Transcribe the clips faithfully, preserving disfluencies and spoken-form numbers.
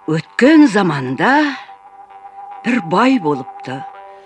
Өткен заманда бір бай болыпты.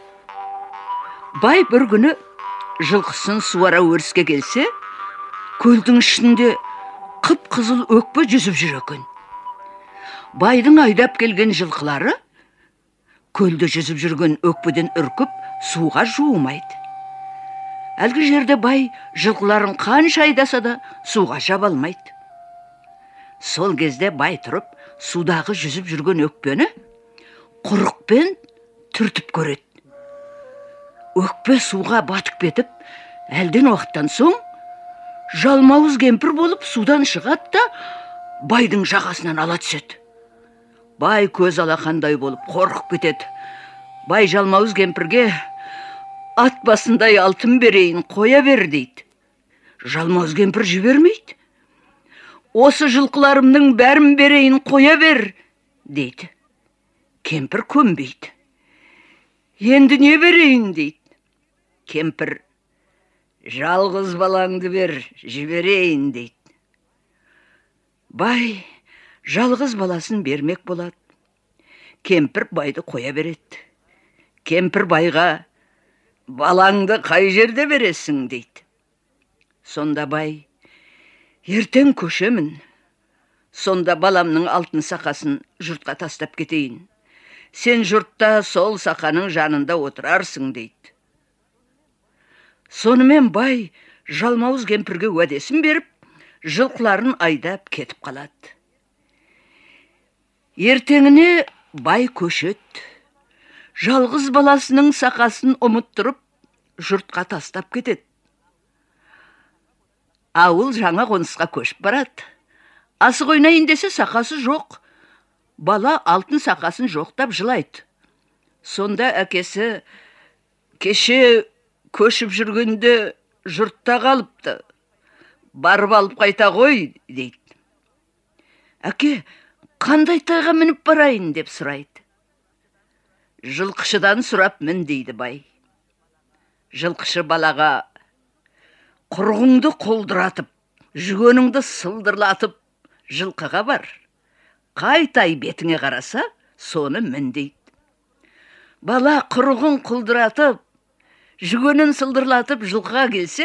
Бай бір күні жылқысын суара өріске келсе, көлдің ішінде қып-қызыл өкпе жүзіп жүр екен. Байдың айдап келген жылқылары көлде жүзіп жүрген өкпеден үркіп суға жуымайды. Әлгі жерде бай жылқыларын қанша айдаса да суға жаба алмайды. Сол кезде бай тұрып, судағы жүзіп жүрген өкпені құрықпен түртіп көреді. Өкпе суға батып кетіп, әлден уақыттан соң жалмауыз кемпір болып судан шығады да байдың жағасынан ала түседі. Бай көз алақандай болып қорқып кетеді. Бай жалмауыз кемпірге ат басындай алтын берейін, қоя бер дейді. Жалмауыз кемпір жібермейді. Осы жылқыларымның бәрін берейін, қоя бер дейді. Кемпір көнбейді. Енді не берейін дейді. Кемпір жалғыз балаңды бер, жіберейін дейді. Бай жалғыз баласын бермек болады. Кемпір байды қоя береді. Кемпір байға балаңды қай жерде бересің дейді. Сонда бай, ертең көшемін. Сонда баламның алтын сақасын жұртқа тастап кетейін. Сен жұртта сол сақаның жанында отырарсың дейді. Сонымен бай жалмауыз кемпірге уәдесін беріп, жылқыларын айдап кетіп қалады. Ертеңіне бай көшет. Жалғыз баласының сақасын ұмыттырып, жұртқа тастап кетеді. Ауыл жаңа қонысқа көшіп барады. Асық ойнайын десе сақасы жоқ. Бала алтын сақасын жоқтап жылайды. Сонда әкесі кеше көшіп жүргенде жұртта қалыпты. Барып алып қайта ғой дейді. Әке, қандай тайға мініп барайын деп сұрайды. Жылқышыдан сұрап мін дейді бай. Жылқышы балаға құрғыңды қолдыратып, жүгеніңді сылдырлатып, жылқыға бар. Қай тай бетіңе қараса, соны мін дейді. Бала құрғын құлдыратып, жүгенін сылдырлатып жылқыға келсе,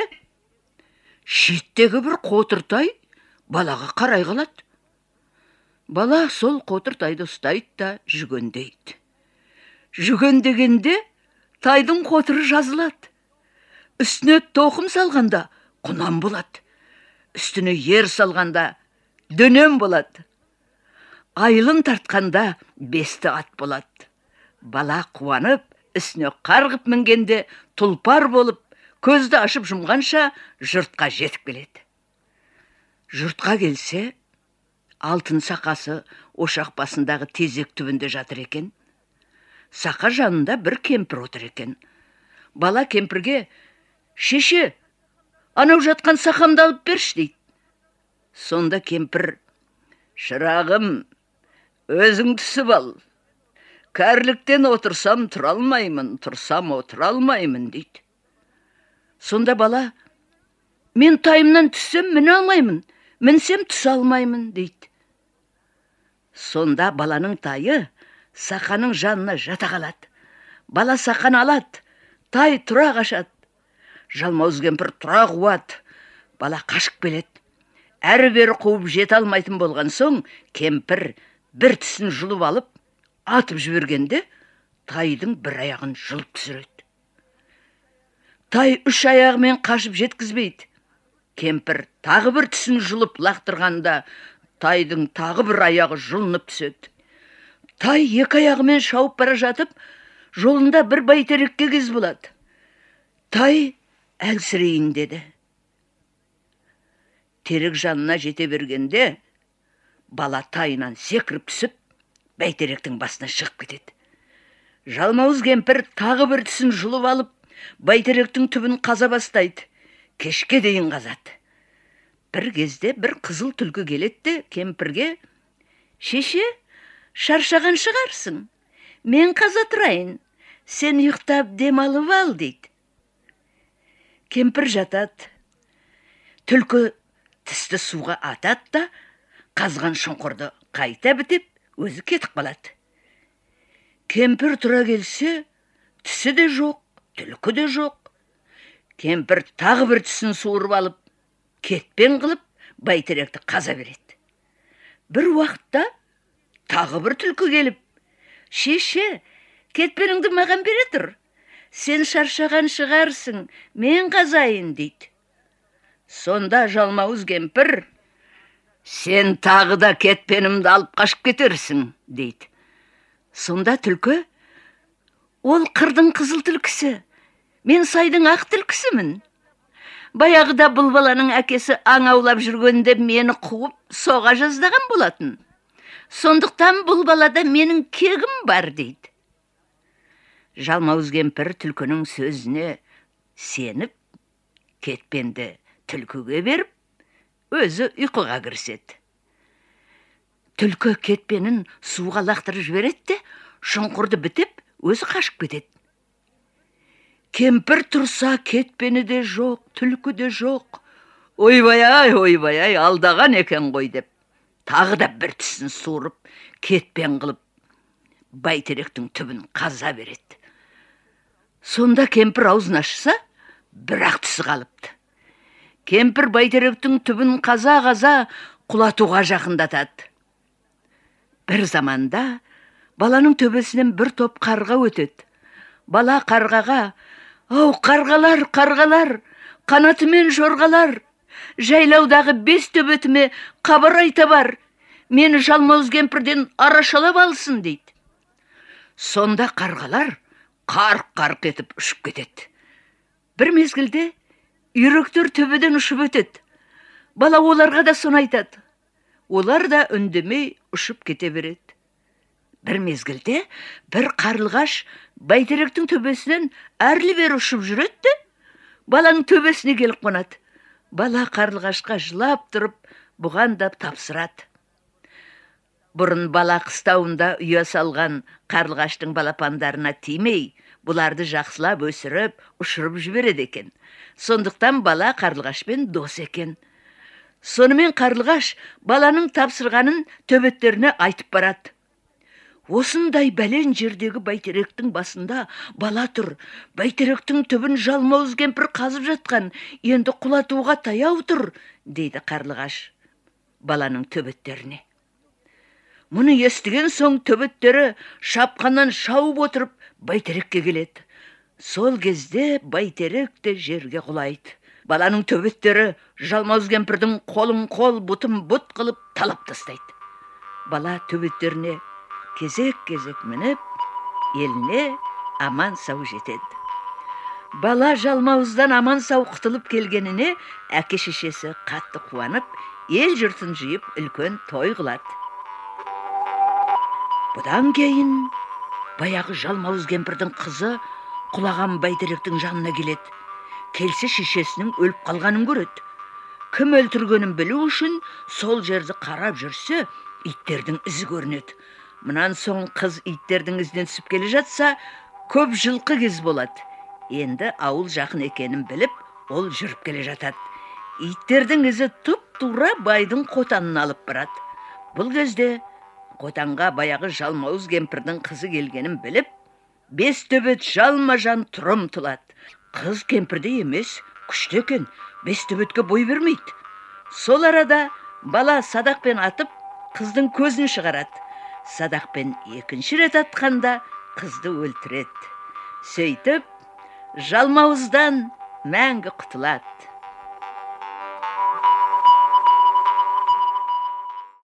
шеттегі бір қотыртай балаға қарай қалады. Бала сол қотыртайды ұстайды да жүгендейді. Жүгендегенде тайдың қотыры жазылады. Үстіне тоқым салғанда құнан болады. Үстіне ер салғанда дөнем болады. Айлын тартқанда бесті ат болады. Бала қуанып, үстіне қарғып мінгенде тұлпар болып, көзді ашып жұмғанша жұртқа жетіп келеді. Жұртқа келсе, алтын сақасы ошақ басындағы тезек түбінде жатыр екен. Сақа жанында бір кемпір отыр екен. Бала кемпірге, шеше, анау жатқан сақамды алып берші дейді. Сонда кемпір, шырағым, өзің түсіп ал. Кәріліктен отырсам тұра алмаймын, тұрсам отыра алмаймын дейді. Сонда бала, мен тайымнан түссем міне алмаймын, мінсем түсе алмаймын дейді. Сонда баланың тайы сақаның жанына жата қалады. Бала сақаны алады, тай тұра қашады. Жалмауыз кемпір тұра қуады. Бала қашып келеді. Әрі-бері қуып жете алмайтын болған соң, кемпір бір тісін жұлып алып, атып жібергенде, тайдың бір аяғын жұлып түсіреді. Тай үш аяғымен қашып жеткізбейді. Кемпір тағы бір тісін жұлып лақтырғанда, тайдың тағы бір аяғы жұлынып түседі. Тай екі аяғымен шауып бара жатып, жолында бір бәйтерекке кез болады. Тай әлсірейін деді. Терек жанына жете бергенде, бала тайынан секіріп түсіп, бәйтеректің басына шығып кетеді. Жалмауыз кемпір тағы бір тісін жұлып алып, бәйтеректің түбін қаза бастайды. Кешке дейін қазады. Бір кезде бір қызыл түлкі келеді, кемпірге, шеше, шаршаған шығарсың. Мен қаза тұрайын. Сен ұйықтап демалып ал дейді. Кемпір жатады. Түлкі тісті суға атады да, қазған шұңқырды қайта бітіп, өзі кетіп қалады. Кемпір тұра келсе, тісі де жоқ, түлкі де жоқ. Кемпір тағы бір тісін суырып алып, кетпен қылып, бәйтеректі қаза береді. Бір уақытта тағы бір түлкі келіп, шеше, кетпеніңді маған бере тұр. Сен шаршаған шығарсың, мен қазайын дейді. Сонда жалмауыз кемпір, сен тағы да кетпенімді алып қашып кетерсің, дейді. Сонда түлкі, ол қырдың қызыл түлкісі, мен сайдың ақ түлкісімін. Баяғыда бұл баланың әкесі аң аулап жүргенде мені қуып соға жаздаған болатын. Сондықтан бұл балада менің кегім бар, дейді. Жалмауыз кемпір түлкінің сөзіне сеніп, кетпенді түлкіге беріп, өзі ұйқыға кіріседі. Түлкі кетпенін суға лақтырып жібереді де, шұңқырды бітіп, өзі қашып кетеді. Кемпір тұрса, кетпені де жоқ, түлкі де жоқ. Ойбай-ай, ойбай-ай, алдаған екен ғой деп, тағы да бір тісін суырып, кетпен қылып, бәйтеректің түбін қаза береді. Сонда кемпір аузын ашса, бір-ақ тісі қалыпты. Кемпір бәйтеректің түбін қаза-қаза құлатуға жақындатады. Бір заманда баланың төбесінен бір топ қарға өтеді. Бала қарғаға, ау, қарғалар, қарғалар, қанатымен жорғалар, жайлаудағы бес төбетіме қабыр айта бар, мені жалмауыз кемпірден арашалап алсын, дейді. Сонда қарғалар қарқ-қарқ етіп ұшып кетеді. Бір мезгілде үйректер төбеден ұшып өтеді. Бала оларға да соны айтады. Олар да үндемей ұшып кете береді. Бір мезгілде бір қарлығаш бәйтеректің төбесінен әрлі-бері ұшып жүреді, баланың төбесіне келіп қонады. Бала қарлығашқа жылап тұрып, бұған да тапсырады. Бұрын бала қыстауында үйе салған қарлығаштың балапандарына тимей, бұларды жақсылап өсіріп, ұшырып жібереді екен. Сондықтан бала қарлығашпен дос екен. Сонымен қарлығаш баланың тапсырғанын төбеттеріне айтып барады. Осындай бәлен жердегі бәйтеректің басында бала тұр. Бәйтеректің түбін жалмауыз кемпір қазып жатқан, енді құлатуға таяу тұр, дейді қарлығаш баланың төбеттеріне. Мұны естіген соң төбеттері шапқаннан шауып отырып бәйтерекке келеді. Сол кезде бәйтерек те жерге құлайды. Баланың төбеттері жалмауыз кемпірдің қолын қол, бұтын бұт қылып талап тастайды. Бала төбеттеріне кезек-кезек мініп, еліне аман сау жетеді. Бала жалмауыздан аман сау құтылып келгеніне әке шешесі қатты қуанып, ел жұртын жиып үлкен той қылады. Бұдан кейін баяғы жалмауыз кемпірдің қызы құлаған бәйтеректің жанына келеді. Келсе шешесінің өліп қалғанын көреді. Кім өлтіргенін білу үшін сол жерді қарап жүрсе, иттердің ізі көрінеді. Мұнан соң қыз иттердің ізінен түсіп келе жатса, көп жылқы кез болады. Енді ауыл жақын екенін біліп, ол жүріп келе жатады. Иттердің ізі тұп-тура байдың қотанын алып барады. Бұл кезде қотанға баяғы жалмауыз кемпірдің қызы келгенін біліп, бес төбет жалма-жан тұрым тұлады. Қыз кемпірде емес, күшті екен, бес төбетке бой бермейді. Сол арада бала садақпен атып, қыздың көзін шығарады. Садақпен екінші рет атқанда қызды өлтіреді. Сөйтіп, жалмауыздан мәңгі құтылады.